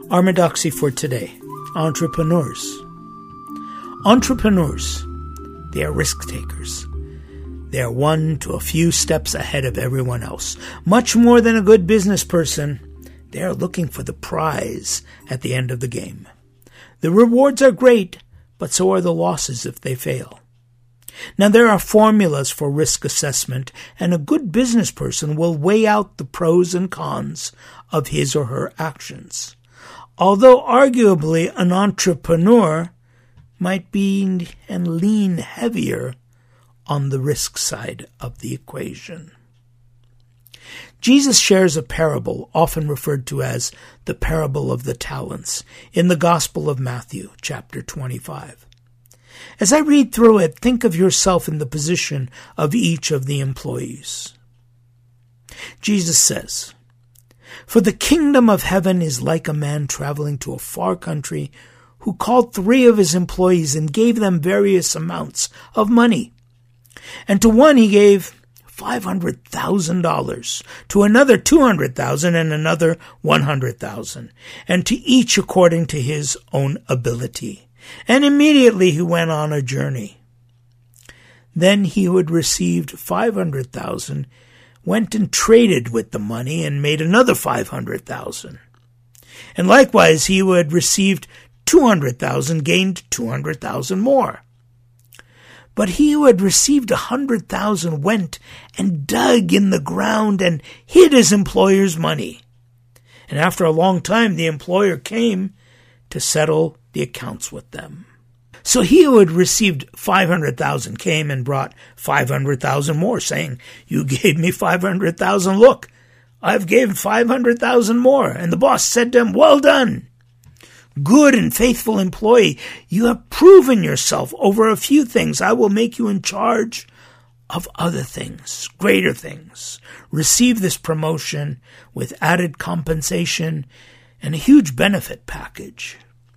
Armadoxy for today. Entrepreneurs. Entrepreneurs, they are risk takers. They are one to a few steps ahead of everyone else. Much more than a good business person, they are looking for the prize at the end of the game. The rewards are great, but so are the losses if they fail. Now, there are formulas for risk assessment, and a good business person will weigh out the pros and cons of his or her actions. Although arguably an entrepreneur might be and lean heavier on the risk side of the equation. Jesus shares a parable often referred to as the parable of the talents in the Gospel of Matthew, chapter 25. As I read through it, think of yourself in the position of each of the employees. Jesus says, "For the kingdom of heaven is like a man traveling to a far country who called 3 of his employees and gave them various amounts of money. And to one he gave $500,000, to another $200,000, and another $100,000, and to each according to his own ability. And immediately he went on a journey. Then he who had received $500,000 went and traded with the money and made another $500,000. And likewise he who had received $200,000 gained $200,000 more. But he who had received $100,000 went and dug in the ground and hid his employer's money. And after a long time the employer came to settle the accounts with them. So he who had received $500,000 came and brought $500,000 more, saying, 'You gave me $500,000. Look, I've given $500,000 more.' And the boss said to him, 'Well done, good and faithful employee. You have proven yourself over a few things. I will make you in charge of other things, greater things. Receive this promotion with added compensation and a huge benefit package.'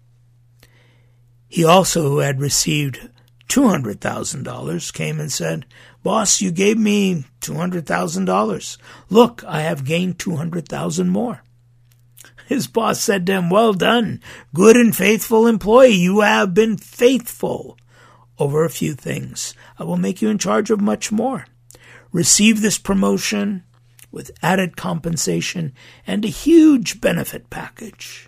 He also, who had received $200,000, came and said, 'Boss, you gave me $200,000. Look, I have gained $200,000 more.' His boss said to him, 'Well done, good and faithful employee. You have been faithful over a few things. I will make you in charge of much more. Receive this promotion with added compensation and a huge benefit package.'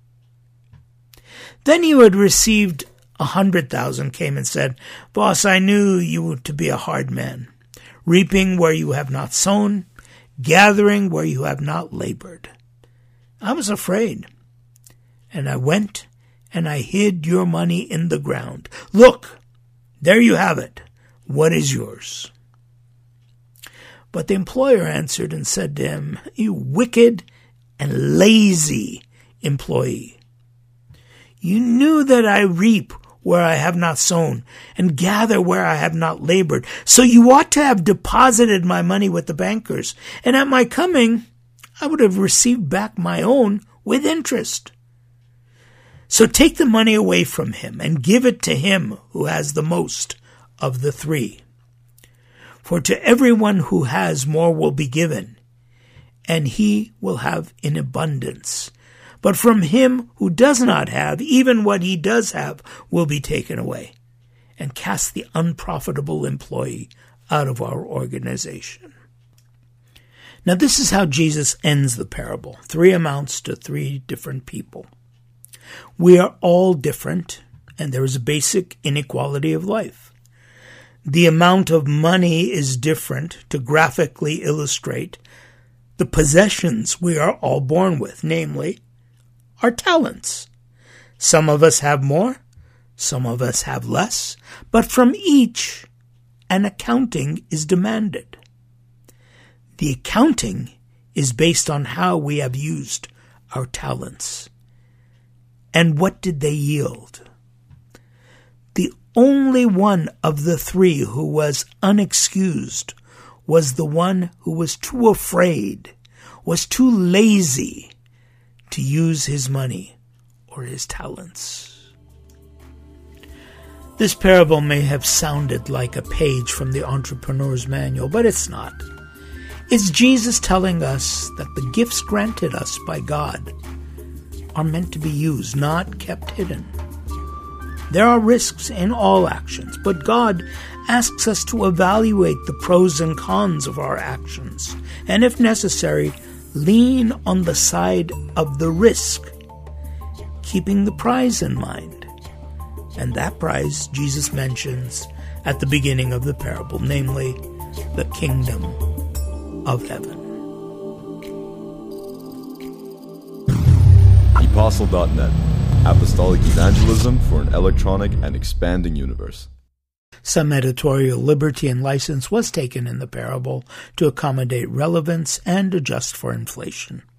Then he who had received $100,000 came and said, 'Boss, I knew you to be a hard man, reaping where you have not sown, gathering where you have not labored. I was afraid, and I went and I hid your money in the ground. Look, there you have it. What is yours?' But the employer answered and said to him, 'You wicked and lazy employee. You knew that I reap where I have not sown and gather where I have not labored. So you ought to have deposited my money with the bankers, and at my coming I would have received back my own with interest. So take the money away from him and give it to him who has the most of the 3. For to everyone who has more will be given, and he will have in abundance. But from him who does not have, even what he does have will be taken away. And cast the unprofitable employee out of our organization.'" Now this is how Jesus ends the parable. 3 amounts to 3 different people. We are all different, and there is a basic inequality of life. The amount of money is different to graphically illustrate the possessions we are all born with, namely, our talents. Some of us have more, some of us have less, but from each an accounting is demanded. The accounting is based on how we have used our talents. And what did they yield? The only one of the 3 who was unexcused was the one who was too afraid, was too lazy to use his money or his talents. This parable may have sounded like a page from the Entrepreneur's Manual, but it's not. It's Jesus telling us that the gifts granted us by God are meant to be used, not kept hidden. There are risks in all actions, but God asks us to evaluate the pros and cons of our actions, and if necessary, lean on the side of the risk, keeping the prize in mind. And that prize Jesus mentions at the beginning of the parable, namely the kingdom of heaven. Apostle.net, Apostolic Evangelism for an electronic and expanding universe. Some editorial liberty and license was taken in the parable to accommodate relevance and adjust for inflation.